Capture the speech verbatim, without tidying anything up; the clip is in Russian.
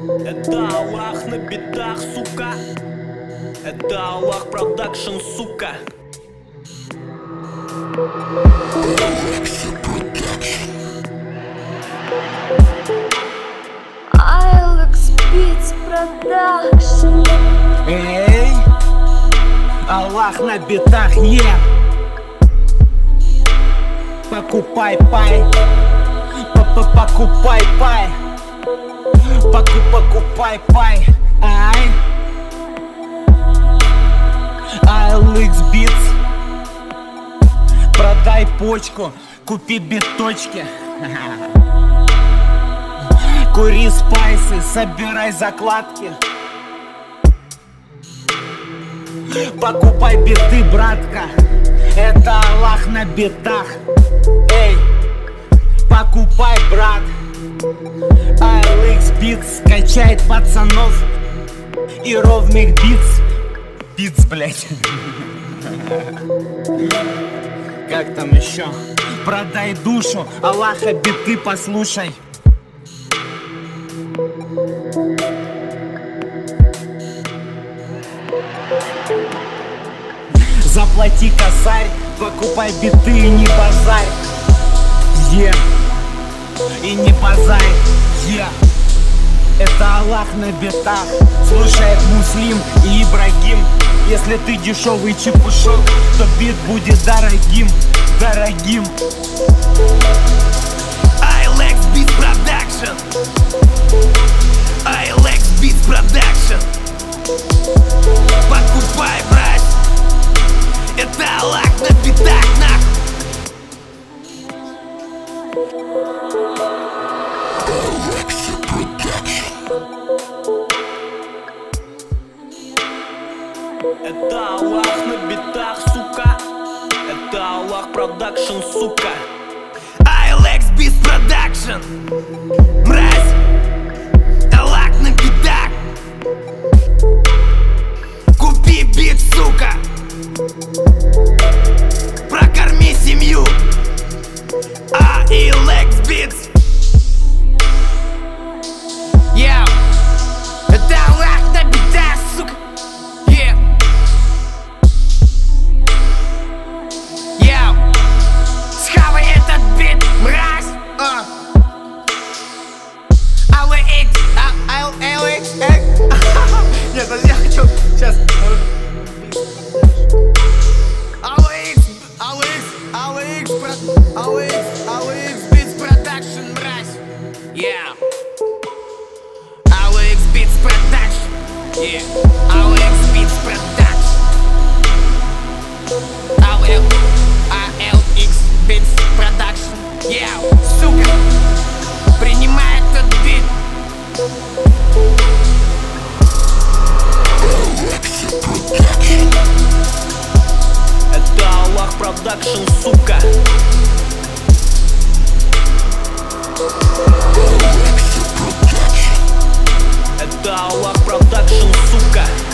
Это Аллах на битах, сука. Это Аллах продакшн, сука. Alex Beats Production. Эй, Аллах на битах, е yeah. Покупай пай, покупай пай, покупай пай, ай. Alex Beats. Продай почку, купи биточки. Кури спайсы, собирай закладки. Покупай биты, братка. Это Аллах на битах. Эй, покупай, брат. Alex Beats скачает пацанов и ровных битс. Битс, блять. Как там еще? Продай душу, Аллаха биты послушай. Заплати косарь, покупай биты и не базарь. Е, и не базарь, е. Это Аллах на битах, слушает Муслим и Ибрагим. Если ты дешевый чепушок, то бит будет дорогим, дорогим. Alex Beats Production. Alex Beats Production. Покупай, брат. Это Аллах на битах, нахуй. Это Аллах на битах, сука. Это Аллах продакшн, сука. Alex Beats Production. Мразь. Аллах на битах. Купи бит, сука. Прокорми семью. Alex Beats. Yeah. Это Аллах на битах, сука. Yeah. Yeah. Схавай этот бит, мразь. uh. Alex, Alex, нет, я хочу сейчас. Alex, Alex, Alex, Alex, Alex Beats Production, мразь. Yeah. Alex Beats Production. Yeah. Alex Beats Production. Alex, Alex Beats Production. Yeah. Сука, принимай этот бит. Это Аллах продакшн, сука. Это Аллах продакшн, сука.